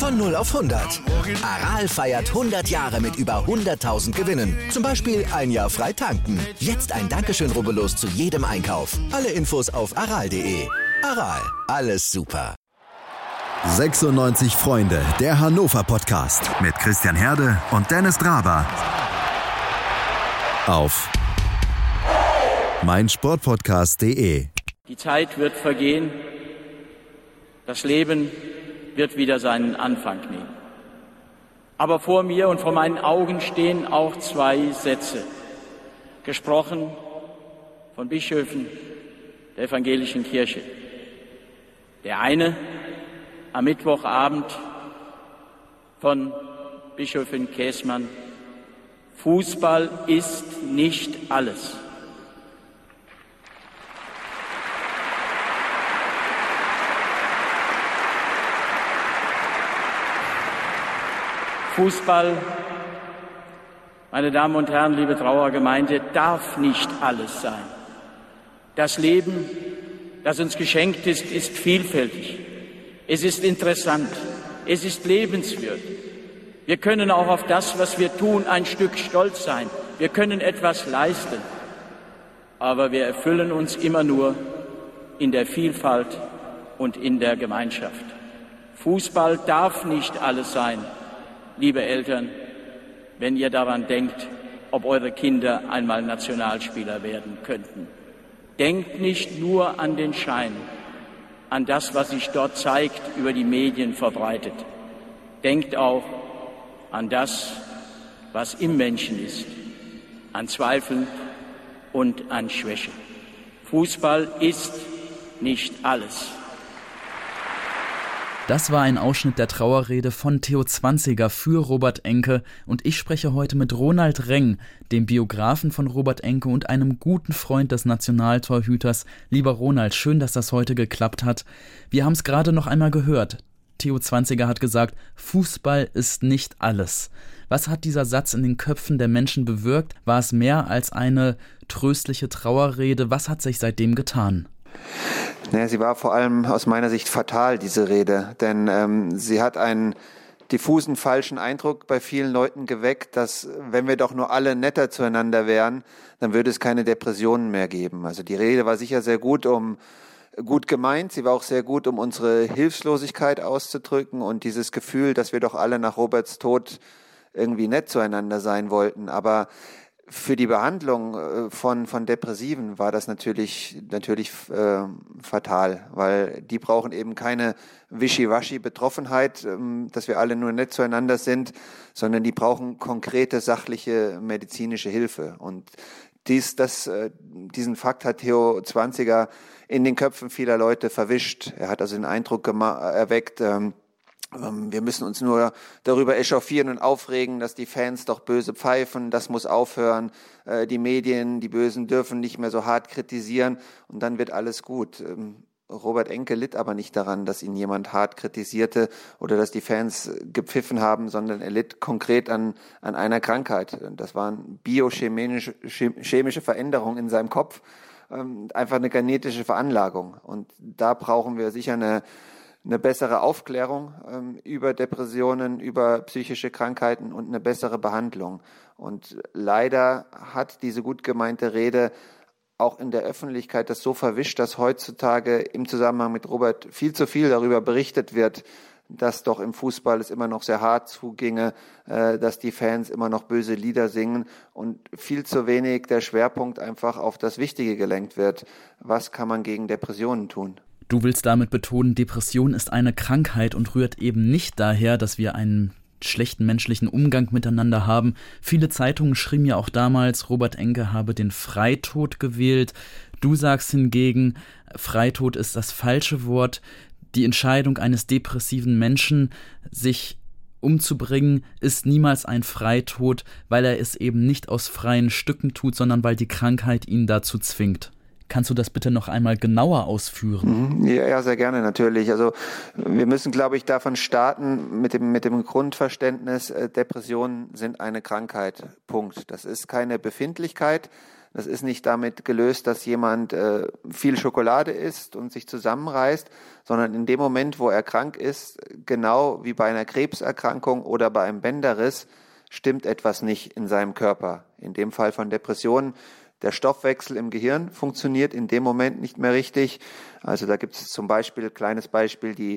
Von 0 auf 100. Aral feiert 100 Jahre mit über 100.000 Gewinnen. Zum Beispiel ein Jahr frei tanken. Jetzt ein Dankeschön, rubbellos zu jedem Einkauf. Alle Infos auf aral.de. Aral, alles super. 96 Freunde, der Hannover-Podcast mit Christian Herde und Dennis Draber. Auf meinsportpodcast.de. Die Zeit wird vergehen, das Leben wird wieder seinen Anfang nehmen. Aber vor mir und vor meinen Augen stehen auch zwei Sätze, gesprochen von Bischöfen der evangelischen Kirche. Der eine am Mittwochabend von Bischöfin Käßmann: Fußball ist nicht alles. Fußball, meine Damen und Herren, liebe Trauergemeinde, darf nicht alles sein. Das Leben, das uns geschenkt ist, ist vielfältig. Es ist interessant. Es ist lebenswert. Wir können auch auf das, was wir tun, ein Stück stolz sein. Wir können etwas leisten. Aber wir erfüllen uns immer nur in der Vielfalt und in der Gemeinschaft. Fußball darf nicht alles sein. Liebe Eltern, wenn ihr daran denkt, ob eure Kinder einmal Nationalspieler werden könnten. Denkt nicht nur an den Schein, an das, was sich dort zeigt, über die Medien verbreitet. Denkt auch an das, was im Menschen ist, an Zweifeln und an Schwäche. Fußball ist nicht alles. Das war ein Ausschnitt der Trauerrede von Theo Zwanziger für Robert Enke und ich spreche heute mit Ronald Reng, dem Biografen von Robert Enke und einem guten Freund des Nationaltorhüters. Lieber Ronald, schön, dass das heute geklappt hat. Wir haben es gerade noch einmal gehört. Theo Zwanziger hat gesagt, Fußball ist nicht alles. Was hat dieser Satz in den Köpfen der Menschen bewirkt? War es mehr als eine tröstliche Trauerrede? Was hat sich seitdem getan? Naja, sie war vor allem aus meiner Sicht fatal, diese Rede, denn sie hat einen diffusen, falschen Eindruck bei vielen Leuten geweckt, dass, wenn wir doch nur alle netter zueinander wären, dann würde es keine Depressionen mehr geben. Also die Rede war sicher sehr gut gemeint, sie war auch sehr gut, um unsere Hilflosigkeit auszudrücken und dieses Gefühl, dass wir doch alle nach Roberts Tod irgendwie nett zueinander sein wollten, aber für die Behandlung von Depressiven war das natürlich fatal, weil die brauchen eben keine Wischiwaschi-Betroffenheit, dass wir alle nur nett zueinander sind, sondern die brauchen konkrete, sachliche, medizinische Hilfe. Und diesen Fakt hat Theo Zwanziger in den Köpfen vieler Leute verwischt. Er hat also den Eindruck erweckt, wir müssen uns nur darüber echauffieren und aufregen, dass die Fans doch böse pfeifen, das muss aufhören, die Medien, die Bösen dürfen nicht mehr so hart kritisieren und dann wird alles gut. Robert Enke litt aber nicht daran, dass ihn jemand hart kritisierte oder dass die Fans gepfiffen haben, sondern er litt konkret an einer Krankheit. Das waren biochemische Veränderungen in seinem Kopf, einfach eine genetische Veranlagung und da brauchen wir sicher eine bessere Aufklärung über Depressionen, über psychische Krankheiten und eine bessere Behandlung. Und leider hat diese gut gemeinte Rede auch in der Öffentlichkeit das so verwischt, dass heutzutage im Zusammenhang mit Robert viel zu viel darüber berichtet wird, dass doch im Fußball es immer noch sehr hart zuginge, dass die Fans immer noch böse Lieder singen und viel zu wenig der Schwerpunkt einfach auf das Wichtige gelenkt wird. Was kann man gegen Depressionen tun? Du willst damit betonen, Depression ist eine Krankheit und rührt eben nicht daher, dass wir einen schlechten menschlichen Umgang miteinander haben. Viele Zeitungen schrieben ja auch damals, Robert Enke habe den Freitod gewählt. Du sagst hingegen, Freitod ist das falsche Wort. Die Entscheidung eines depressiven Menschen, sich umzubringen, ist niemals ein Freitod, weil er es eben nicht aus freien Stücken tut, sondern weil die Krankheit ihn dazu zwingt. Kannst du das bitte noch einmal genauer ausführen? Ja, sehr gerne natürlich. Also wir müssen, glaube ich, davon starten mit dem Grundverständnis, Depressionen sind eine Krankheit. Punkt. Das ist keine Befindlichkeit, Das ist nicht damit gelöst, dass jemand viel Schokolade isst und sich zusammenreißt, sondern in dem Moment, wo er krank ist, genau wie bei einer Krebserkrankung oder bei einem Bänderriss, stimmt etwas nicht in seinem Körper. In dem Fall von Depressionen, der Stoffwechsel im Gehirn funktioniert in dem Moment nicht mehr richtig. Also da gibt es zum Beispiel, kleines Beispiel, die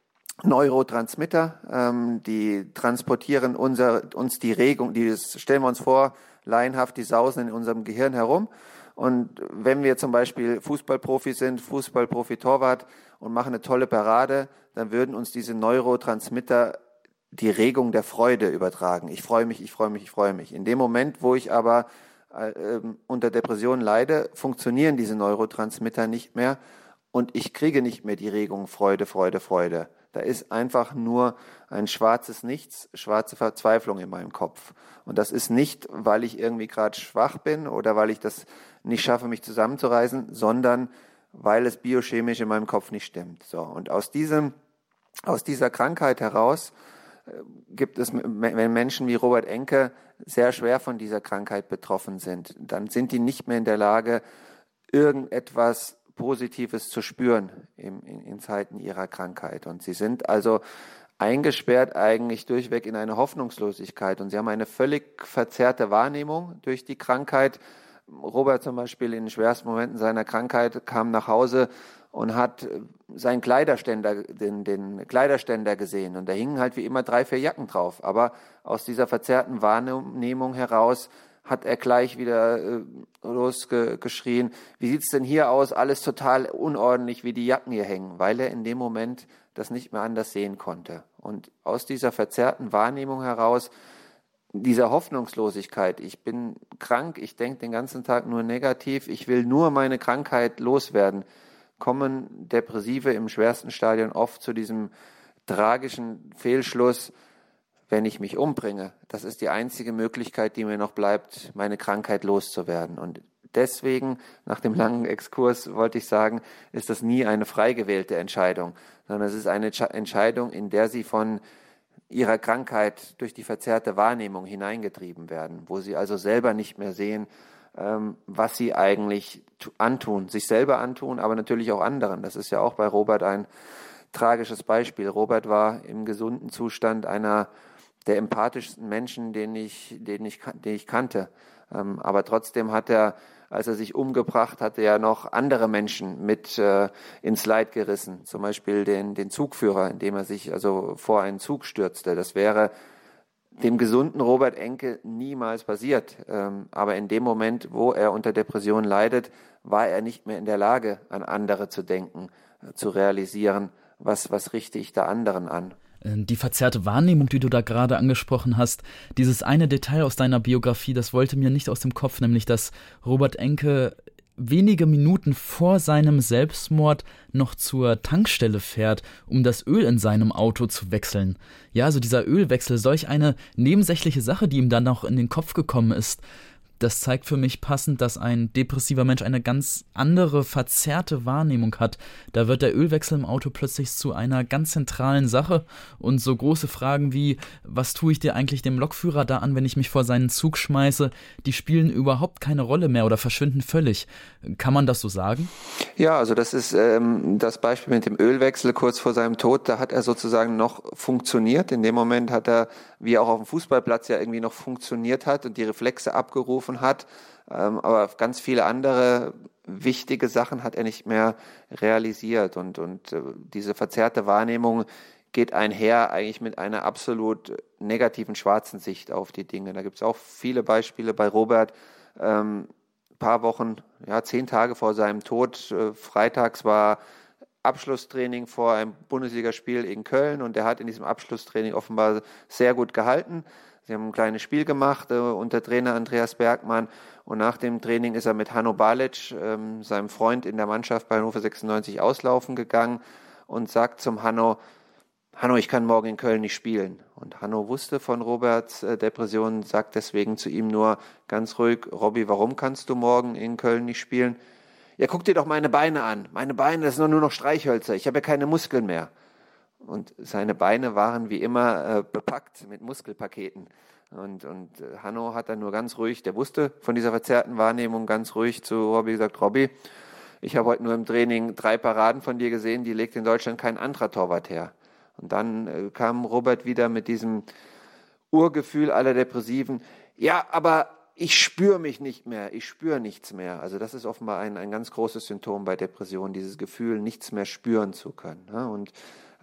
Neurotransmitter, die transportieren uns die Regung, stellen wir uns vor, laienhaft, die sausen in unserem Gehirn herum. Und wenn wir zum Beispiel Fußballprofi sind, Fußballprofi-Torwart und machen eine tolle Parade, dann würden uns diese Neurotransmitter die Regung der Freude übertragen. Ich freue mich, ich freue mich, ich freue mich. In dem Moment, wo ich aber unter Depressionen leide, funktionieren diese Neurotransmitter nicht mehr und ich kriege nicht mehr die Regung Freude, Freude, Freude. Da ist einfach nur ein schwarzes Nichts, schwarze Verzweiflung in meinem Kopf. Und das ist nicht, weil ich irgendwie gerade schwach bin oder weil ich das nicht schaffe, mich zusammenzureißen, sondern weil es biochemisch in meinem Kopf nicht stimmt. So, und aus dieser Krankheit heraus gibt es, wenn Menschen wie Robert Enke sehr schwer von dieser Krankheit betroffen sind, dann sind die nicht mehr in der Lage, irgendetwas Positives zu spüren in Zeiten ihrer Krankheit. Und sie sind also eingesperrt eigentlich durchweg in eine Hoffnungslosigkeit. Und sie haben eine völlig verzerrte Wahrnehmung durch die Krankheit. Robert zum Beispiel in den schwersten Momenten seiner Krankheit kam nach Hause und hat seinen Kleiderständer, den Kleiderständer gesehen. Und da hingen halt wie immer 3, 4 Jacken drauf. Aber aus dieser verzerrten Wahrnehmung heraus hat er gleich wieder losgeschrien, wie sieht's denn hier aus? Alles total unordentlich, wie die Jacken hier hängen, weil er in dem Moment das nicht mehr anders sehen konnte. Und aus dieser verzerrten Wahrnehmung heraus, dieser Hoffnungslosigkeit, ich bin krank, ich denke den ganzen Tag nur negativ, ich will nur meine Krankheit loswerden, kommen Depressive im schwersten Stadion oft zu diesem tragischen Fehlschluss, wenn ich mich umbringe. Das ist die einzige Möglichkeit, die mir noch bleibt, meine Krankheit loszuwerden. Und deswegen, nach dem langen Exkurs, wollte ich sagen, ist das nie eine frei gewählte Entscheidung, sondern es ist eine Entscheidung, in der sie von ihrer Krankheit durch die verzerrte Wahrnehmung hineingetrieben werden, wo sie also selber nicht mehr sehen, was sie eigentlich antun, sich selber antun, aber natürlich auch anderen. Das ist ja auch bei Robert ein tragisches Beispiel. Robert war im gesunden Zustand einer der empathischsten Menschen, den ich kannte. Aber trotzdem hat er, als er sich umgebracht hatte, ja noch andere Menschen mit ins Leid gerissen. Zum Beispiel den Zugführer, indem er sich also vor einen Zug stürzte. Das wäre dem gesunden Robert Enke niemals passiert. Aber in dem Moment, wo er unter Depression leidet, war er nicht mehr in der Lage, an andere zu denken, zu realisieren, was richte ich da anderen an. Die verzerrte Wahrnehmung, die du da gerade angesprochen hast, dieses eine Detail aus deiner Biografie, das wollte mir nicht aus dem Kopf, nämlich dass Robert Enke wenige Minuten vor seinem Selbstmord noch zur Tankstelle fährt, um das Öl in seinem Auto zu wechseln. Ja, also dieser Ölwechsel, solch eine nebensächliche Sache, die ihm dann noch in den Kopf gekommen ist, das zeigt für mich passend, dass ein depressiver Mensch eine ganz andere, verzerrte Wahrnehmung hat. Da wird der Ölwechsel im Auto plötzlich zu einer ganz zentralen Sache und so große Fragen wie, was tue ich dir eigentlich dem Lokführer da an, wenn ich mich vor seinen Zug schmeiße, die spielen überhaupt keine Rolle mehr oder verschwinden völlig. Kann man das so sagen? Ja, also das ist das Beispiel mit dem Ölwechsel kurz vor seinem Tod, da hat er sozusagen noch funktioniert. In dem Moment hat er, wie er auch auf dem Fußballplatz ja irgendwie noch funktioniert hat und die Reflexe abgerufen hat, aber ganz viele andere wichtige Sachen hat er nicht mehr realisiert und diese verzerrte Wahrnehmung geht einher eigentlich mit einer absolut negativen schwarzen Sicht auf die Dinge. Da gibt es auch viele Beispiele bei Robert, paar Wochen, 10 Tage vor seinem Tod, freitags war Abschlusstraining vor einem Bundesligaspiel in Köln und er hat in diesem Abschlusstraining offenbar sehr gut gehalten. Sie haben ein kleines Spiel gemacht unter Trainer Andreas Bergmann und nach dem Training ist er mit Hanno Balic, seinem Freund in der Mannschaft bei Hannover 96, auslaufen gegangen und sagt zum Hanno, ich kann morgen in Köln nicht spielen. Und Hanno wusste von Roberts Depression, sagt deswegen zu ihm nur ganz ruhig, Robby, warum kannst du morgen in Köln nicht spielen? Ja, guck dir doch meine Beine an. Meine Beine, das sind nur noch Streichhölzer. Ich habe ja keine Muskeln mehr. Und seine Beine waren wie immer bepackt mit Muskelpaketen. Und Hanno hat dann nur ganz ruhig, der wusste von dieser verzerrten Wahrnehmung, ganz ruhig zu Robby gesagt, Robby, ich habe heute nur im Training 3 Paraden von dir gesehen, die legt in Deutschland kein anderer Torwart her. Und dann kam Robert wieder mit diesem Urgefühl aller Depressiven, ja, aber ich spüre mich nicht mehr, ich spüre nichts mehr. Also das ist offenbar ein ganz großes Symptom bei Depressionen, dieses Gefühl, nichts mehr spüren zu können. Und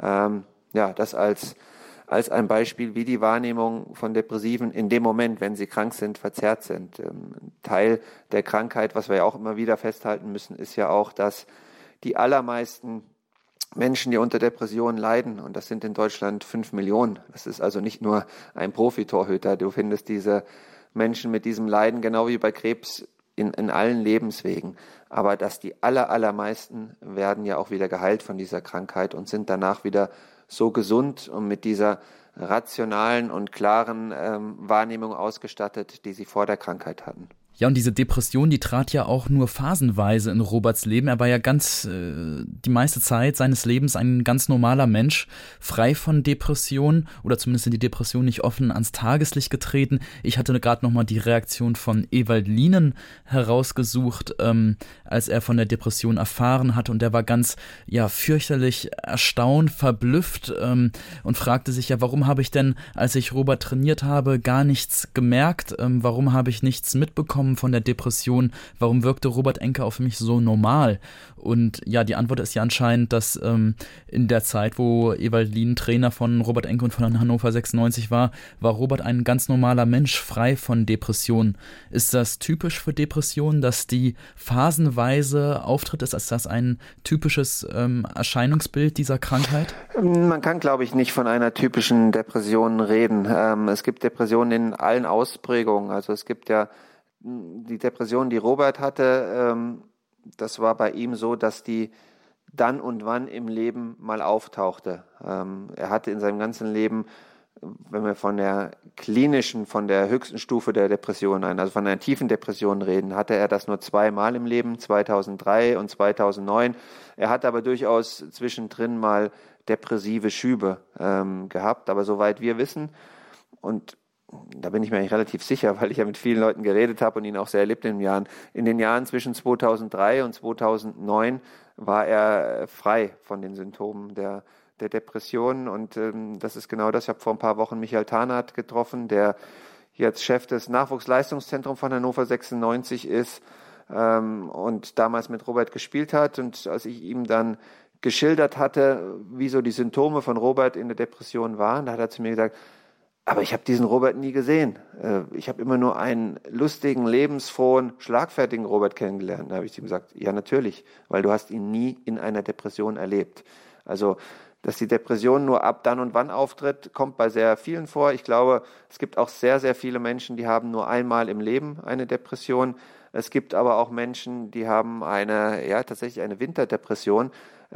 das als ein Beispiel, wie die Wahrnehmung von Depressiven in dem Moment, wenn sie krank sind, verzerrt sind. Teil der Krankheit, was wir ja auch immer wieder festhalten müssen, ist ja auch, dass die allermeisten Menschen, die unter Depressionen leiden, und das sind in Deutschland 5 Millionen, das ist also nicht nur ein Profitorhüter, du findest diese Menschen mit diesem Leiden, genau wie bei Krebs, in allen Lebenswegen. Aber dass die allermeisten werden ja auch wieder geheilt von dieser Krankheit und sind danach wieder so gesund und mit dieser rationalen und klaren Wahrnehmung ausgestattet, die sie vor der Krankheit hatten. Ja, und diese Depression, die trat ja auch nur phasenweise in Roberts Leben. Er war ja die meiste Zeit seines Lebens ein ganz normaler Mensch, frei von Depression oder zumindest in die Depression nicht offen ans Tageslicht getreten. Ich hatte gerade nochmal die Reaktion von Ewald Lienen herausgesucht, als er von der Depression erfahren hatte, und er war ganz fürchterlich erstaunt, verblüfft und fragte sich ja, warum habe ich denn, als ich Robert trainiert habe, gar nichts gemerkt? Warum habe ich nichts mitbekommen von der Depression? Warum wirkte Robert Enke auf mich so normal? Und ja, die Antwort ist ja anscheinend, dass in der Zeit, wo Ewald Lienen Trainer von Robert Enke und von Hannover 96 war Robert ein ganz normaler Mensch, frei von Depressionen. Ist das typisch für Depressionen, dass die phasenweise auftritt? Ist das ein typisches Erscheinungsbild dieser Krankheit? Man kann, glaube ich, nicht von einer typischen Depression reden. Es gibt Depressionen in allen Ausprägungen. Also es gibt ja die Depression, die Robert hatte, das war bei ihm so, dass die dann und wann im Leben mal auftauchte. Er hatte in seinem ganzen Leben, wenn wir von der höchsten Stufe der Depression also von einer tiefen Depression reden, hatte er das nur 2-mal im Leben, 2003 und 2009. Er hat aber durchaus zwischendrin mal depressive Schübe gehabt, aber soweit wir wissen, und da bin ich mir eigentlich relativ sicher, weil ich ja mit vielen Leuten geredet habe und ihn auch sehr erlebt in den Jahren zwischen 2003 und 2009 war er frei von den Symptomen der Depression, und das ist genau das. Ich habe vor ein paar Wochen Michael Tarnath getroffen, der jetzt Chef des Nachwuchsleistungszentrums von Hannover 96 ist und damals mit Robert gespielt hat, und als ich ihm dann geschildert hatte, wie so die Symptome von Robert in der Depression waren, da hat er zu mir gesagt, aber ich habe diesen Robert nie gesehen. Ich habe immer nur einen lustigen, lebensfrohen, schlagfertigen Robert kennengelernt. Da habe ich ihm gesagt, ja natürlich, weil du hast ihn nie in einer Depression erlebt. Also, dass die Depression nur ab dann und wann auftritt, kommt bei sehr vielen vor. Ich glaube, es gibt auch sehr, sehr viele Menschen, die haben nur einmal im Leben eine Depression. Es gibt aber auch Menschen, die haben tatsächlich eine Winterdepression.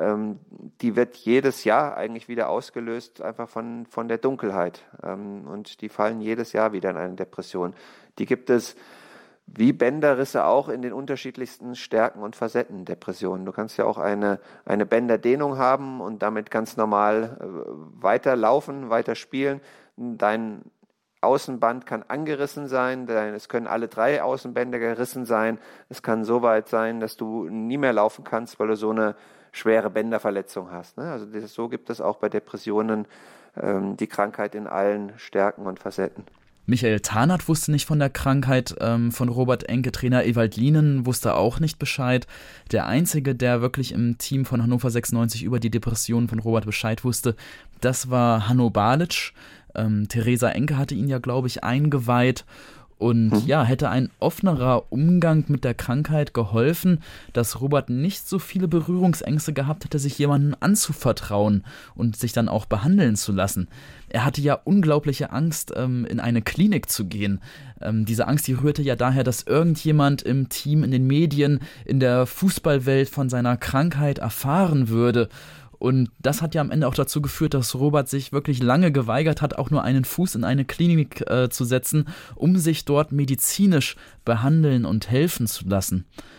Die wird jedes Jahr eigentlich wieder ausgelöst, einfach von der Dunkelheit. Und die fallen jedes Jahr wieder in eine Depression. Die gibt es wie Bänderrisse auch in den unterschiedlichsten Stärken und Facetten Depressionen. Du kannst ja auch eine Bänderdehnung haben und damit ganz normal weiterlaufen, weiter spielen. Dein Außenband kann angerissen sein, es können alle 3 Außenbänder gerissen sein. Es kann so weit sein, dass du nie mehr laufen kannst, weil du so eine schwere Bänderverletzung hast. Also so gibt es auch bei Depressionen die Krankheit in allen Stärken und Facetten. Michael Tarnath wusste nicht von der Krankheit von Robert Enke. Trainer Ewald Lienen wusste auch nicht Bescheid. Der Einzige, der wirklich im Team von Hannover 96 über die Depression von Robert Bescheid wusste, das war Hanno Balic. Theresa Enke hatte ihn ja, glaube ich, eingeweiht. Und ja, hätte ein offenerer Umgang mit der Krankheit geholfen, dass Robert nicht so viele Berührungsängste gehabt hätte, sich jemandem anzuvertrauen und sich dann auch behandeln zu lassen. Er hatte ja unglaubliche Angst, in eine Klinik zu gehen. Diese Angst, die rührte ja daher, dass irgendjemand im Team, in den Medien, in der Fußballwelt von seiner Krankheit erfahren würde. Und das hat ja am Ende auch dazu geführt, dass Robert sich wirklich lange geweigert hat, auch nur einen Fuß in eine Klinik zu setzen, um sich dort medizinisch behandeln und helfen zu lassen.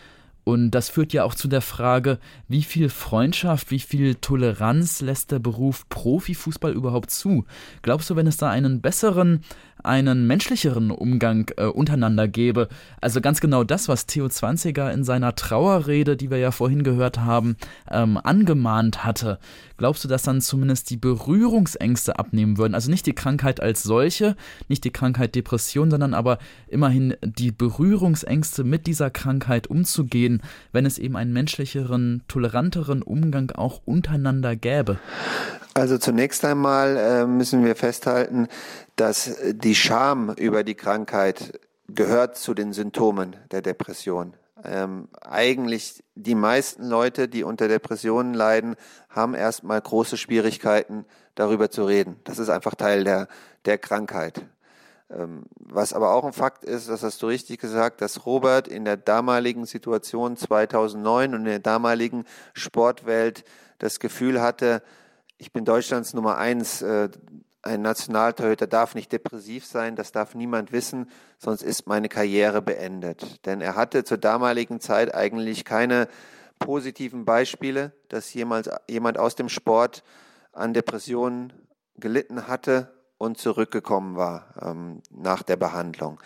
Und das führt ja auch zu der Frage, wie viel Freundschaft, wie viel Toleranz lässt der Beruf Profifußball überhaupt zu? Glaubst du, wenn es da einen besseren, einen menschlicheren Umgang untereinander gäbe, also ganz genau das, was Theo Zwanziger in seiner Trauerrede, die wir ja vorhin gehört haben, angemahnt hatte, glaubst du, dass dann zumindest die Berührungsängste abnehmen würden? Also nicht die Krankheit als solche, nicht die Krankheit Depression, sondern aber immerhin die Berührungsängste mit dieser Krankheit umzugehen, wenn es eben einen menschlicheren, toleranteren Umgang auch untereinander gäbe? Also zunächst einmal müssen wir festhalten, dass die Scham über die Krankheit gehört zu den Symptomen der Depression. Eigentlich die meisten Leute, die unter Depressionen leiden, haben erstmal große Schwierigkeiten, darüber zu reden. Das ist einfach Teil der Krankheit. Was aber auch ein Fakt ist, das hast du richtig gesagt, dass Robert in der damaligen Situation 2009 und in der damaligen Sportwelt das Gefühl hatte, ich bin Deutschlands Nummer 1, ein Nationaltorhüter darf nicht depressiv sein, das darf niemand wissen, sonst ist meine Karriere beendet. Denn er hatte zur damaligen Zeit eigentlich keine positiven Beispiele, dass jemand aus dem Sport an Depressionen gelitten hatte und zurückgekommen war nach der Behandlung.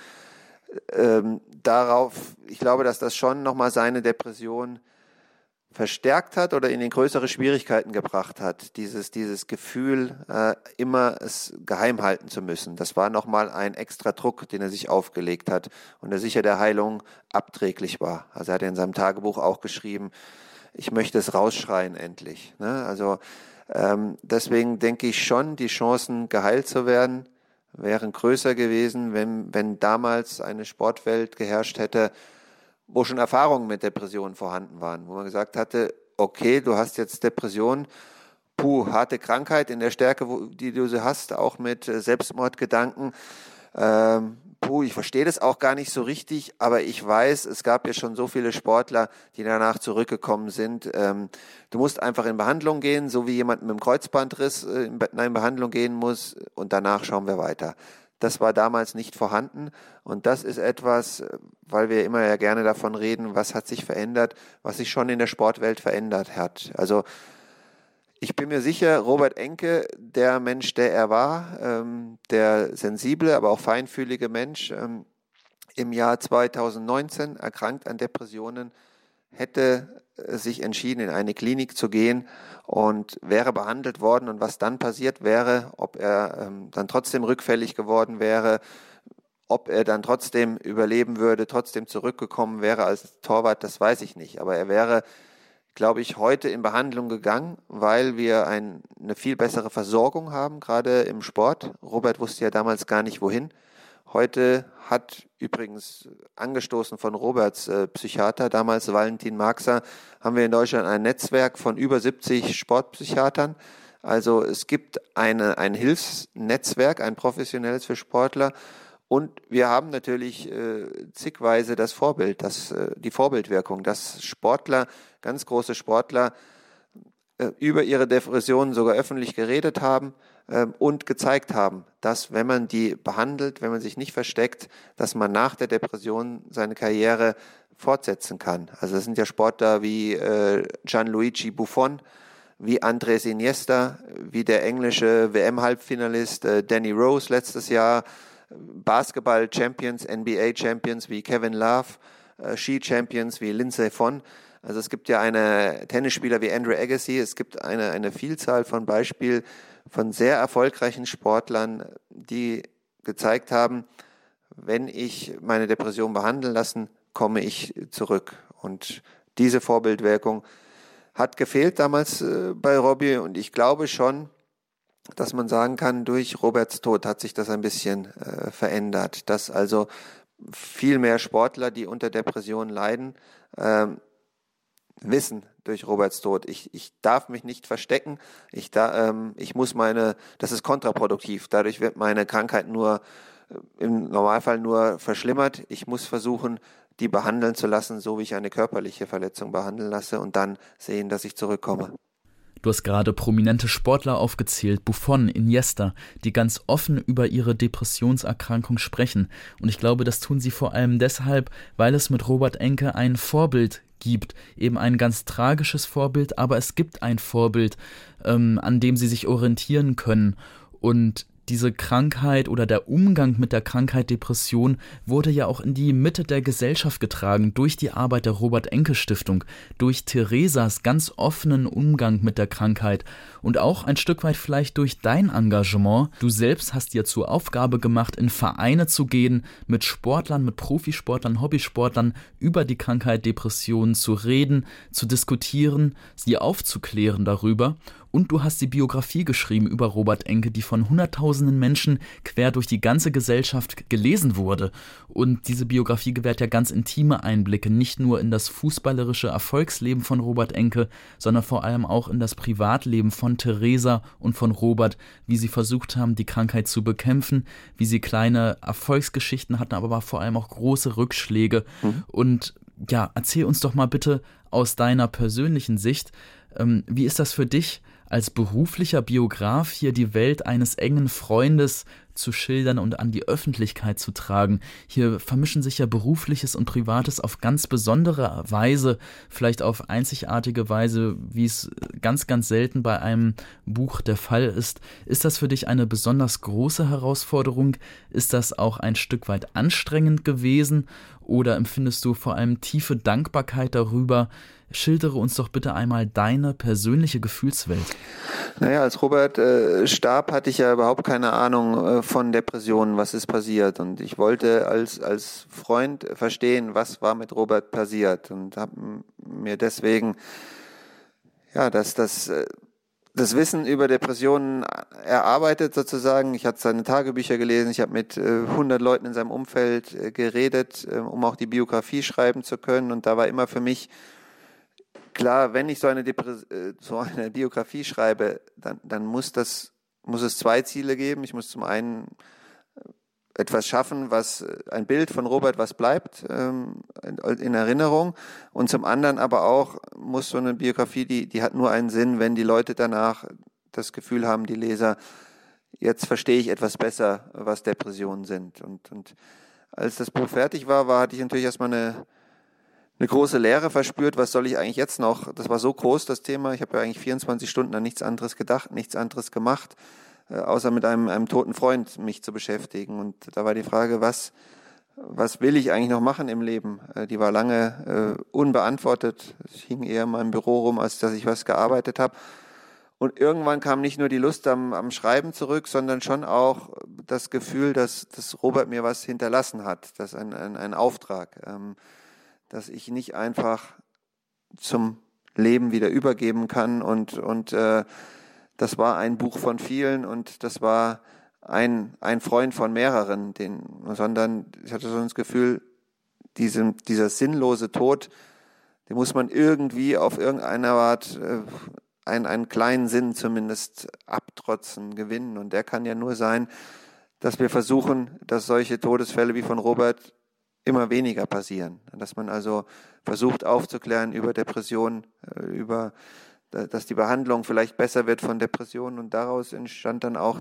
Ich glaube, dass das schon nochmal seine Depression verstärkt hat oder in den größere Schwierigkeiten gebracht hat, dieses Gefühl, immer es geheim halten zu müssen. Das war nochmal ein extra Druck, den er sich aufgelegt hat und der sicher der Heilung abträglich war. Also er hat in seinem Tagebuch auch geschrieben, ich möchte es rausschreien endlich. Also deswegen denke ich schon, die Chancen geheilt zu werden, wären größer gewesen, wenn damals eine Sportwelt geherrscht hätte, wo schon Erfahrungen mit Depressionen vorhanden waren, wo man gesagt hatte, okay, du hast jetzt Depression, harte Krankheit in der Stärke, die du sie hast, auch mit Selbstmordgedanken, ich verstehe das auch gar nicht so richtig, aber ich weiß, es gab ja schon so viele Sportler, die danach zurückgekommen sind. Du musst einfach in Behandlung gehen, so wie jemand mit einem Kreuzbandriss in Behandlung gehen muss und danach schauen wir weiter. Das war damals nicht vorhanden und das ist etwas, weil wir immer ja gerne davon reden, was hat sich verändert, was sich schon in der Sportwelt verändert hat. Also ich bin mir sicher, Robert Enke, der Mensch, der er war, der sensible, aber auch feinfühlige Mensch, im Jahr 2019 erkrankt an Depressionen, hätte sich entschieden, in eine Klinik zu gehen und wäre behandelt worden. Und was dann passiert wäre, ob er dann trotzdem rückfällig geworden wäre, ob er dann trotzdem überleben würde, trotzdem zurückgekommen wäre als Torwart, das weiß ich nicht. Aber er wäre, glaube ich, heute in Behandlung gegangen, weil wir eine viel bessere Versorgung haben, gerade im Sport. Robert wusste ja damals gar nicht, wohin. Heute hat übrigens angestoßen von Roberts Psychiater, damals Valentin Marxer, haben wir in Deutschland ein Netzwerk von über 70 Sportpsychiatern. Also es gibt ein Hilfsnetzwerk, ein professionelles für Sportler. Und wir haben natürlich zigweise das Vorbild, die Vorbildwirkung, dass Sportler, ganz große Sportler, über ihre Depressionen sogar öffentlich geredet haben und gezeigt haben, dass wenn man die behandelt, wenn man sich nicht versteckt, dass man nach der Depression seine Karriere fortsetzen kann. Also das sind ja Sportler wie Gianluigi Buffon, wie Andrés Iniesta, wie der englische WM-Halbfinalist Danny Rose letztes Jahr, Basketball-Champions, NBA-Champions wie Kevin Love, Ski-Champions wie Lindsey Vonn. Also es gibt ja Tennisspieler wie Andre Agassi, es gibt eine Vielzahl von Beispielen von sehr erfolgreichen Sportlern, die gezeigt haben, wenn ich meine Depression behandeln lassen, komme ich zurück. Und diese Vorbildwirkung hat gefehlt damals bei Robbie und ich glaube schon, dass man sagen kann, durch Roberts Tod hat sich das ein bisschen verändert, dass also viel mehr Sportler, die unter Depressionen leiden, wissen durch Roberts Tod, ich darf mich nicht verstecken, ich muss das ist kontraproduktiv, dadurch wird meine Krankheit im Normalfall nur verschlimmert, ich muss versuchen, die behandeln zu lassen, so wie ich eine körperliche Verletzung behandeln lasse und dann sehen, dass ich zurückkomme. Du hast gerade prominente Sportler aufgezählt, Buffon, Iniesta, die ganz offen über ihre Depressionserkrankung sprechen. Und ich glaube, das tun sie vor allem deshalb, weil es mit Robert Enke ein Vorbild gibt. Eben ein ganz tragisches Vorbild, aber es gibt ein Vorbild, an dem sie sich orientieren können. Und diese Krankheit oder der Umgang mit der Krankheit Depression wurde ja auch in die Mitte der Gesellschaft getragen durch die Arbeit der Robert-Enke-Stiftung, durch Theresas ganz offenen Umgang mit der Krankheit und auch ein Stück weit vielleicht durch dein Engagement. Du selbst hast dir zur Aufgabe gemacht, in Vereine zu gehen, mit Sportlern, mit Profisportlern, Hobbysportlern über die Krankheit Depression zu reden, zu diskutieren, sie aufzuklären darüber. Und du hast die Biografie geschrieben über Robert Enke, die von hunderttausenden Menschen quer durch die ganze Gesellschaft gelesen wurde. Und diese Biografie gewährt ja ganz intime Einblicke, nicht nur in das fußballerische Erfolgsleben von Robert Enke, sondern vor allem auch in das Privatleben von Theresa und von Robert, wie sie versucht haben, die Krankheit zu bekämpfen, wie sie kleine Erfolgsgeschichten hatten, aber vor allem auch große Rückschläge. Und ja, erzähl uns doch mal bitte aus deiner persönlichen Sicht, wie ist das für dich, als beruflicher Biograf hier die Welt eines engen Freundes zu schildern und an die Öffentlichkeit zu tragen? Hier vermischen sich ja Berufliches und Privates auf ganz besondere Weise, vielleicht auf einzigartige Weise, wie es ganz, ganz selten bei einem Buch der Fall ist. Ist das für dich eine besonders große Herausforderung? Ist das auch ein Stück weit anstrengend gewesen? Oder empfindest du vor allem tiefe Dankbarkeit darüber? Schildere uns doch bitte einmal deine persönliche Gefühlswelt. Naja, als Robert starb, hatte ich ja überhaupt keine Ahnung von Depressionen, was ist passiert. Und ich wollte als Freund verstehen, was war mit Robert passiert. Und habe mir deswegen das Wissen über Depressionen erarbeitet sozusagen. Ich hatte seine Tagebücher gelesen, ich habe mit 100 Leuten in seinem Umfeld geredet, um auch die Biografie schreiben zu können. Und da war immer für mich klar, wenn ich so eine Biografie schreibe, dann muss es zwei Ziele geben. Ich muss zum einen etwas schaffen, ein Bild von Robert, was bleibt in Erinnerung, und zum anderen aber auch muss so eine Biografie, die hat nur einen Sinn, wenn die Leute danach das Gefühl haben, die Leser, jetzt verstehe ich etwas besser, was Depressionen sind. Und als das Buch fertig war, hatte ich natürlich erstmal eine große Leere verspürt, was soll ich eigentlich jetzt noch? Das war so groß, das Thema. Ich habe ja eigentlich 24 Stunden an nichts anderes gedacht, nichts anderes gemacht, außer mit einem toten Freund mich zu beschäftigen. Und da war die Frage, was will ich eigentlich noch machen im Leben? Die war lange unbeantwortet. Ich hing eher in meinem Büro rum, als dass ich was gearbeitet habe. Und irgendwann kam nicht nur die Lust am Schreiben zurück, sondern schon auch das Gefühl, dass Robert mir was hinterlassen hat, dass ein Auftrag, dass ich nicht einfach zum Leben wieder übergeben kann und das war ein Buch von vielen und das war ein Freund von mehreren, sondern ich hatte so das Gefühl, dieser sinnlose Tod, den muss man irgendwie auf irgendeine Art einen kleinen Sinn zumindest abtrotzen, gewinnen, und der kann ja nur sein, dass wir versuchen, dass solche Todesfälle wie von Robert immer weniger passieren. Dass man also versucht aufzuklären über Depressionen, dass die Behandlung vielleicht besser wird von Depressionen, und daraus entstand dann auch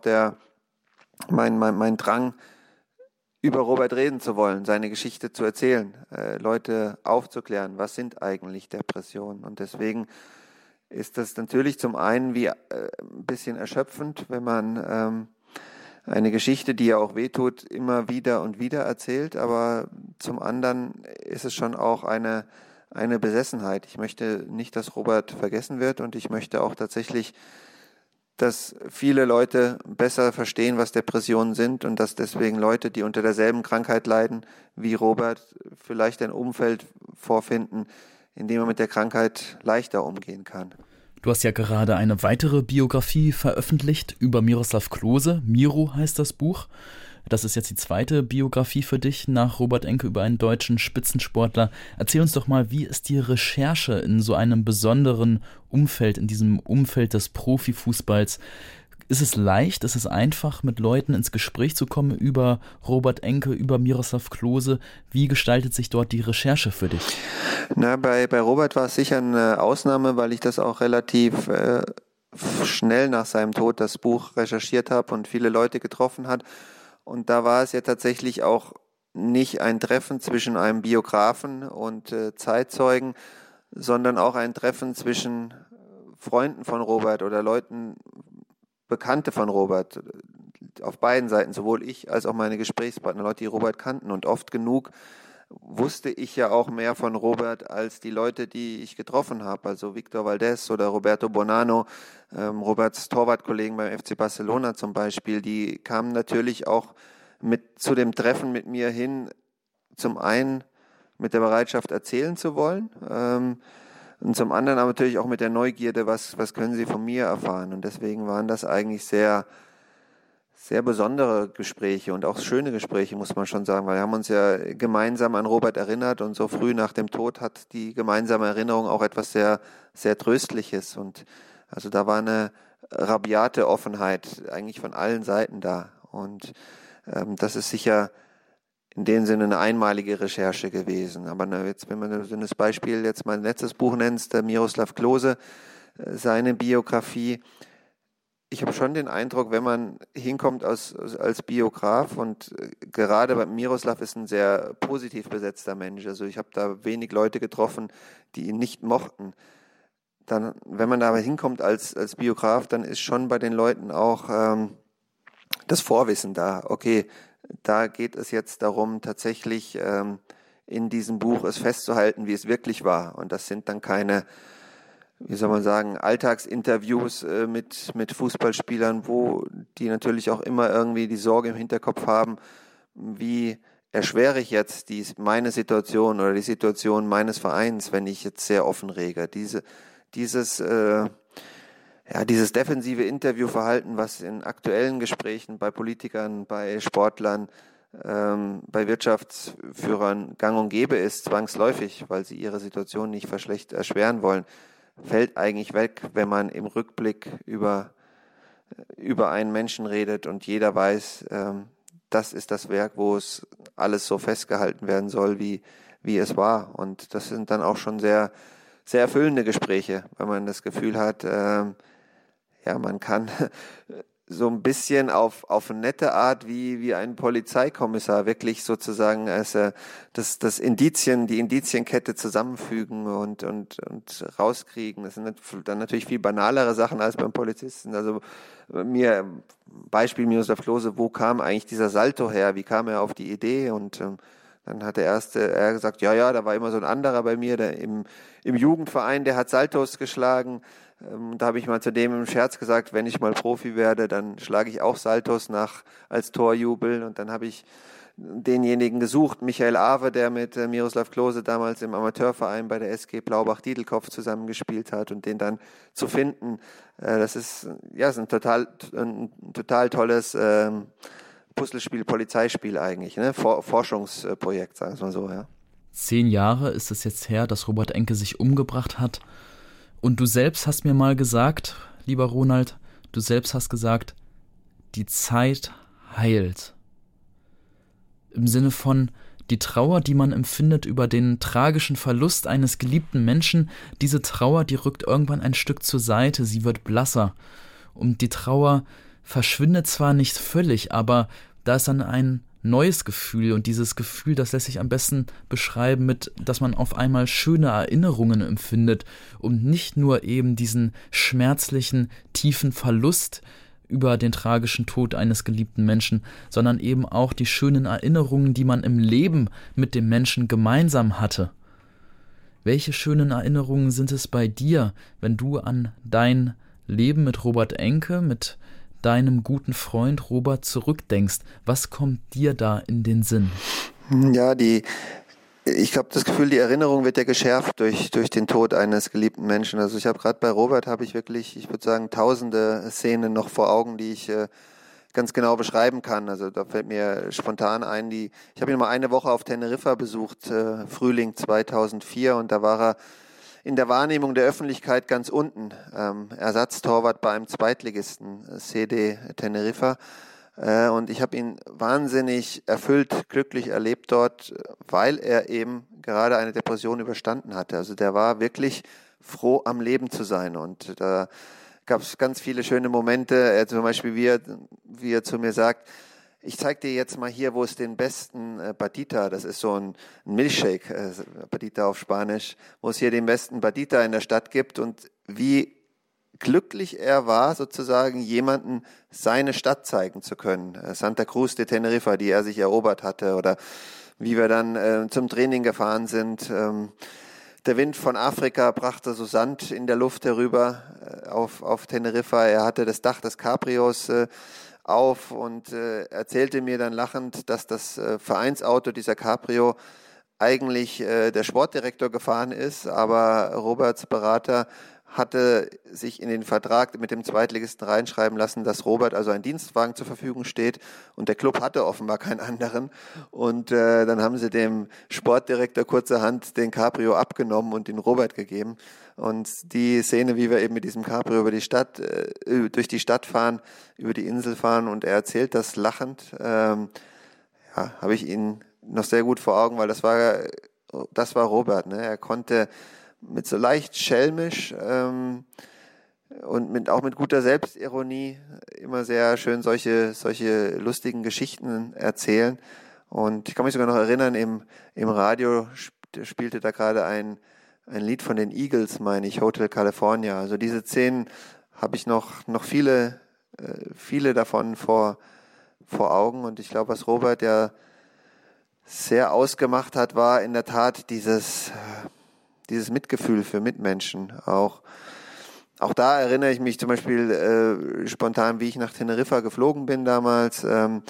mein Drang, über Robert reden zu wollen, seine Geschichte zu erzählen, Leute aufzuklären, was sind eigentlich Depressionen. Und deswegen ist das natürlich zum einen wie ein bisschen erschöpfend, wenn man eine Geschichte, die ja auch wehtut, immer wieder und wieder erzählt, aber zum anderen ist es schon auch eine Besessenheit. Ich möchte nicht, dass Robert vergessen wird, und ich möchte auch tatsächlich, dass viele Leute besser verstehen, was Depressionen sind, und dass deswegen Leute, die unter derselben Krankheit leiden wie Robert, vielleicht ein Umfeld vorfinden, in dem man mit der Krankheit leichter umgehen kann. Du hast ja gerade eine weitere Biografie veröffentlicht über Miroslav Klose. Miro heißt das Buch. Das ist jetzt die zweite Biografie für dich nach Robert Enke über einen deutschen Spitzensportler. Erzähl uns doch mal, wie ist die Recherche in so einem besonderen Umfeld, in diesem Umfeld des Profifußballs? Ist es leicht, ist es einfach, mit Leuten ins Gespräch zu kommen über Robert Enke, über Miroslav Klose? Wie gestaltet sich dort die Recherche für dich? Bei Robert war es sicher eine Ausnahme, weil ich das auch relativ schnell nach seinem Tod das Buch recherchiert habe und viele Leute getroffen hat. Und da war es ja tatsächlich auch nicht ein Treffen zwischen einem Biografen und Zeitzeugen, sondern auch ein Treffen zwischen Freunden von Robert oder Leuten, Bekannte von Robert, auf beiden Seiten, sowohl ich als auch meine Gesprächspartner, Leute, die Robert kannten. Und oft genug wusste ich ja auch mehr von Robert als die Leute, die ich getroffen habe, also Victor Valdés oder Roberto Bonanno, Roberts Torwartkollegen beim FC Barcelona zum Beispiel, die kamen natürlich auch zu dem Treffen mit mir hin, zum einen mit der Bereitschaft erzählen zu wollen, und zum anderen aber natürlich auch mit der Neugierde, was können sie von mir erfahren. Und deswegen waren das eigentlich sehr, sehr besondere Gespräche und auch schöne Gespräche, muss man schon sagen, weil wir haben uns ja gemeinsam an Robert erinnert und so früh nach dem Tod hat die gemeinsame Erinnerung auch etwas sehr, sehr Tröstliches. Und also da war eine rabiate Offenheit eigentlich von allen Seiten da. Und das ist sicher in dem Sinne eine einmalige Recherche gewesen. Aber jetzt, wenn man so das Beispiel jetzt mein letztes Buch nennt, der Miroslav Klose, seine Biografie, ich habe schon den Eindruck, wenn man hinkommt als Biograf und gerade bei Miroslav ist ein sehr positiv besetzter Mensch, also ich habe da wenig Leute getroffen, die ihn nicht mochten. Dann, wenn man da hinkommt als Biograf, dann ist schon bei den Leuten auch das Vorwissen da. Okay, da geht es jetzt darum, tatsächlich in diesem Buch es festzuhalten, wie es wirklich war. Und das sind dann keine, wie soll man sagen, Alltagsinterviews mit Fußballspielern, wo die natürlich auch immer irgendwie die Sorge im Hinterkopf haben, wie erschwere ich jetzt meine Situation oder die Situation meines Vereins, wenn ich jetzt sehr offen rege. Dieses defensive Interviewverhalten, was in aktuellen Gesprächen bei Politikern, bei Sportlern, bei Wirtschaftsführern gang und gäbe ist, zwangsläufig, weil sie ihre Situation nicht erschweren wollen, fällt eigentlich weg, wenn man im Rückblick über einen Menschen redet und jeder weiß, das ist das Werk, wo es alles so festgehalten werden soll, wie es war. Und das sind dann auch schon sehr, sehr erfüllende Gespräche, weil man das Gefühl hat, man kann so ein bisschen auf eine nette Art wie ein Polizeikommissar wirklich sozusagen die Indizienkette zusammenfügen und rauskriegen. Das sind dann natürlich viel banalere Sachen als beim Polizisten. Also Beispiel Miroslav Klose, wo kam eigentlich dieser Salto her? Wie kam er auf die Idee? Und dann hat er gesagt, ja, da war immer so ein anderer bei mir, der im Jugendverein, der hat Saltos geschlagen. Da habe ich mal zu dem im Scherz gesagt, wenn ich mal Profi werde, dann schlage ich auch Saltos als Torjubel. Und dann habe ich denjenigen gesucht, Michael Awe, der mit Miroslav Klose damals im Amateurverein bei der SG Blaubach-Diedelkopf zusammengespielt hat und den dann zu finden. Das ist ein total tolles Puzzlespiel, Polizeispiel eigentlich, ne? Forschungsprojekt, sagen wir mal so, ja. 10 Jahre ist es jetzt her, dass Robert Enke sich umgebracht hat. Und du selbst hast mir mal gesagt, lieber Ronald, die Zeit heilt. Im Sinne von, die Trauer, die man empfindet über den tragischen Verlust eines geliebten Menschen, diese Trauer, die rückt irgendwann ein Stück zur Seite, sie wird blasser. Und die Trauer verschwindet zwar nicht völlig, aber da ist dann ein neues Gefühl und dieses Gefühl, das lässt sich am besten beschreiben mit, dass man auf einmal schöne Erinnerungen empfindet und nicht nur eben diesen schmerzlichen, tiefen Verlust über den tragischen Tod eines geliebten Menschen, sondern eben auch die schönen Erinnerungen, die man im Leben mit dem Menschen gemeinsam hatte. Welche schönen Erinnerungen sind es bei dir, wenn du an dein Leben mit Robert Enke, mit deinem guten Freund Robert zurückdenkst? Was kommt dir da in den Sinn? Ja, ich habe das Gefühl, die Erinnerung wird ja geschärft durch den Tod eines geliebten Menschen. Also ich habe gerade bei Robert wirklich, ich würde sagen, tausende Szenen noch vor Augen, die ich ganz genau beschreiben kann. Also da fällt mir spontan ein, ich habe ihn mal eine Woche auf Teneriffa besucht, Frühling 2004, und da war er in der Wahrnehmung der Öffentlichkeit ganz unten, Ersatztorwart bei einem Zweitligisten, CD Teneriffa. Und ich habe ihn wahnsinnig erfüllt, glücklich erlebt dort, weil er eben gerade eine Depression überstanden hatte. Also der war wirklich froh, am Leben zu sein. Und da gab es ganz viele schöne Momente. Zum Beispiel, wie er zu mir sagt, ich zeige dir jetzt mal hier, wo es den besten Batita, das ist so ein Milchshake, Batita auf Spanisch, wo es hier den besten Batita in der Stadt gibt und wie glücklich er war, sozusagen jemanden seine Stadt zeigen zu können. Santa Cruz de Tenerife, die er sich erobert hatte, oder wie wir dann zum Training gefahren sind. Der Wind von Afrika brachte so Sand in der Luft herüber auf Teneriffa. Er hatte das Dach des Cabrios auf und erzählte mir dann lachend, dass das Vereinsauto dieser Cabrio eigentlich der Sportdirektor gefahren ist, aber Roberts Berater hatte sich in den Vertrag mit dem Zweitligisten reinschreiben lassen, dass Robert also ein Dienstwagen zur Verfügung steht und der Club hatte offenbar keinen anderen und dann haben sie dem Sportdirektor kurzerhand den Cabrio abgenommen und den Robert gegeben und die Szene, wie wir eben mit diesem Cabrio über die Stadt, durch die Stadt fahren, über die Insel fahren und er erzählt das lachend, habe ich ihn noch sehr gut vor Augen, weil das war Robert, ne? Er konnte mit so leicht schelmisch und auch mit guter Selbstironie immer sehr schön solche lustigen Geschichten erzählen. Und ich kann mich sogar noch erinnern, im Radio spielte da gerade ein Lied von den Eagles, meine ich, Hotel California. Also diese Szenen habe ich noch viele davon vor Augen. Und ich glaube, was Robert ja sehr ausgemacht hat, war in der Tat dieses Mitgefühl für Mitmenschen. Auch da erinnere ich mich zum Beispiel spontan, wie ich nach Teneriffa geflogen bin damals.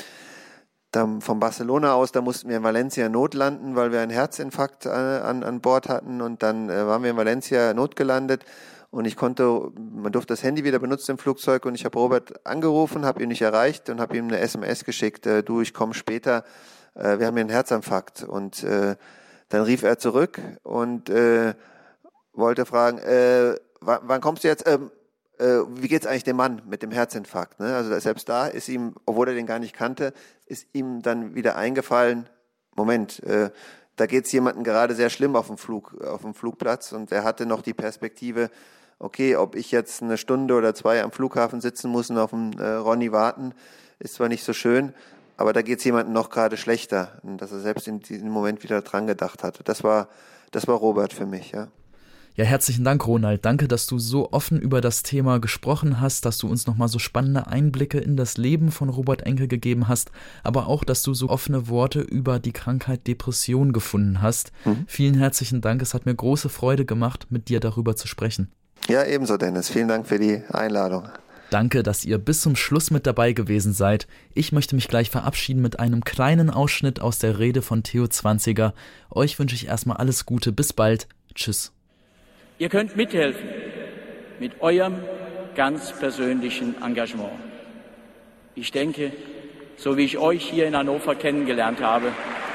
Dann von Barcelona aus, da mussten wir in Valencia notlanden, weil wir einen Herzinfarkt an Bord hatten. Und dann waren wir in Valencia notgelandet. Und man durfte das Handy wieder benutzen im Flugzeug. Und ich habe Robert angerufen, habe ihn nicht erreicht und habe ihm eine SMS geschickt. Du, ich komme später. Wir haben hier einen Herzinfarkt. Und dann rief er zurück und wollte fragen, wann kommst du jetzt? Wie geht's eigentlich dem Mann mit dem Herzinfarkt? Ne? Also selbst da ist ihm, obwohl er den gar nicht kannte, ist ihm dann wieder eingefallen, Moment, da geht's jemandem gerade sehr schlimm auf dem Flugplatz und er hatte noch die Perspektive, okay, ob ich jetzt eine Stunde oder 2 am Flughafen sitzen muss und auf den Ronny warten, ist zwar nicht so schön, aber da geht's jemandem noch gerade schlechter, und dass er selbst in diesem Moment wieder dran gedacht hatte. Das war Robert für mich, ja. Ja, herzlichen Dank, Ronald. Danke, dass du so offen über das Thema gesprochen hast, dass du uns nochmal so spannende Einblicke in das Leben von Robert Enke gegeben hast, aber auch, dass du so offene Worte über die Krankheit Depression gefunden hast. Vielen herzlichen Dank. Es hat mir große Freude gemacht, mit dir darüber zu sprechen. Ja, ebenso, Dennis. Vielen Dank für die Einladung. Danke, dass ihr bis zum Schluss mit dabei gewesen seid. Ich möchte mich gleich verabschieden mit einem kleinen Ausschnitt aus der Rede von Theo Zwanziger. Euch wünsche ich erstmal alles Gute. Bis bald. Tschüss. Ihr könnt mithelfen mit eurem ganz persönlichen Engagement. Ich denke, so wie ich euch hier in Hannover kennengelernt habe,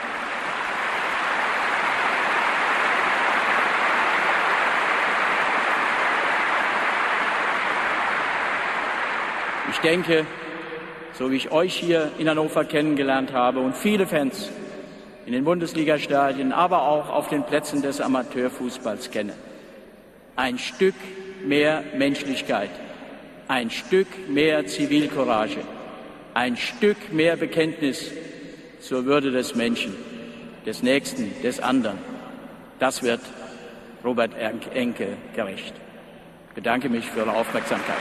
und viele Fans in den Bundesligastadien, aber auch auf den Plätzen des Amateurfußballs kenne. Ein Stück mehr Menschlichkeit, ein Stück mehr Zivilcourage, ein Stück mehr Bekenntnis zur Würde des Menschen, des Nächsten, des anderen. Das wird Robert Enke gerecht. Ich bedanke mich für eure Aufmerksamkeit.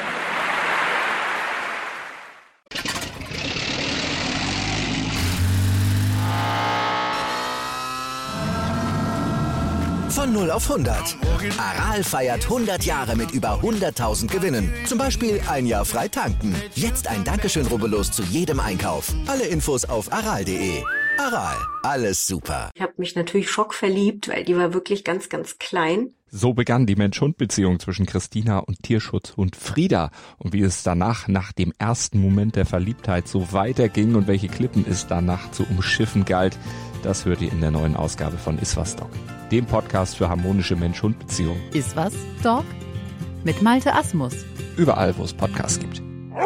Von 0 auf 100. Aral feiert 100 Jahre mit über 100.000 Gewinnen. Zum Beispiel ein Jahr frei tanken. Jetzt ein Dankeschön, rubbellos zu jedem Einkauf. Alle Infos auf aral.de. Aral, alles super. Ich habe mich natürlich schockverliebt, weil die war wirklich ganz, ganz klein. So begann die Mensch-Hund-Beziehung zwischen Christina und Tierschutzhund Frieda. Und wie es danach, nach dem ersten Moment der Verliebtheit, so weiterging und welche Klippen es danach zu umschiffen galt, das hört ihr in der neuen Ausgabe von Iswas Dog, dem Podcast für harmonische Mensch-Hund-Beziehungen. Iswas Dog mit Malte Asmus. Überall, wo es Podcasts gibt.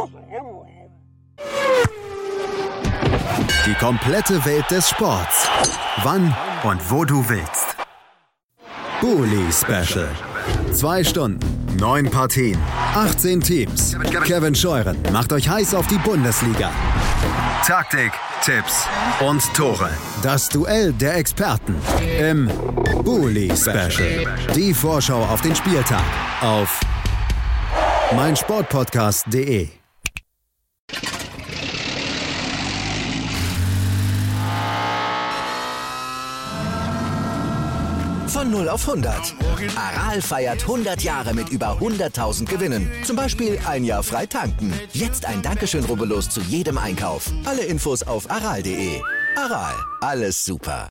Die komplette Welt des Sports. Wann und wo du willst. Bully Special. 2 Stunden, 9 Partien, 18 Teams. Kevin Scheuren macht euch heiß auf die Bundesliga. Taktik, Tipps und Tore. Das Duell der Experten im Bully Special. Die Vorschau auf den Spieltag auf meinsportpodcast.de. Von 0 auf 100. Aral feiert 100 Jahre mit über 100.000 Gewinnen. Zum Beispiel ein Jahr frei tanken. Jetzt ein Dankeschön, rubbellos zu jedem Einkauf. Alle Infos auf aral.de. Aral, alles super.